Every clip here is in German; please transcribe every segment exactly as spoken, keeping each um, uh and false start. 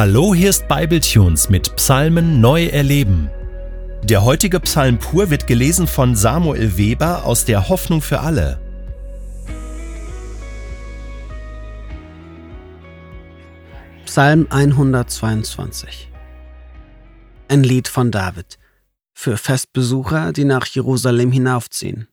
Hallo, hier ist Bibletunes mit Psalmen neu erleben. Der heutige Psalm pur wird gelesen von Samuel Weber aus der Hoffnung für alle. Psalm hundertzweiundzwanzig. Ein Lied von David für Festbesucher, die nach Jerusalem hinaufziehen.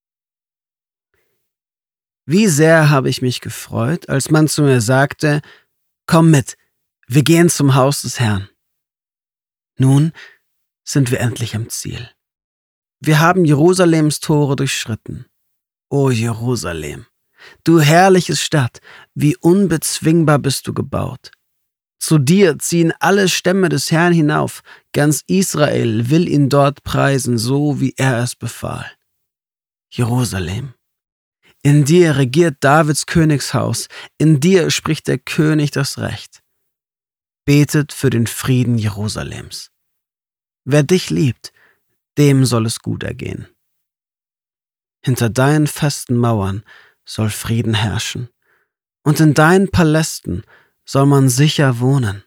Wie sehr habe ich mich gefreut, als man zu mir sagte: Komm mit, wir gehen zum Haus des Herrn. Nun sind wir endlich am Ziel. Wir haben Jerusalems Tore durchschritten. O Jerusalem, du herrliche Stadt, wie unbezwingbar bist du gebaut. Zu dir ziehen alle Stämme des Herrn hinauf, ganz Israel will ihn dort preisen, so wie er es befahl. Jerusalem, in dir regiert Davids Königshaus, in dir spricht der König das Recht. Betet für den Frieden Jerusalems. Wer dich liebt, dem soll es gut ergehen. Hinter deinen festen Mauern soll Frieden herrschen, und in deinen Palästen soll man sicher wohnen.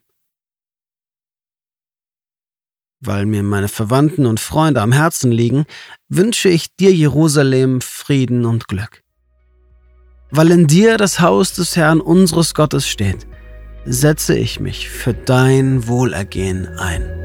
Weil mir meine Verwandten und Freunde am Herzen liegen, wünsche ich dir, Jerusalem, Frieden und Glück. Weil in dir das Haus des Herrn unseres Gottes steht, setze ich mich für dein Wohlergehen ein.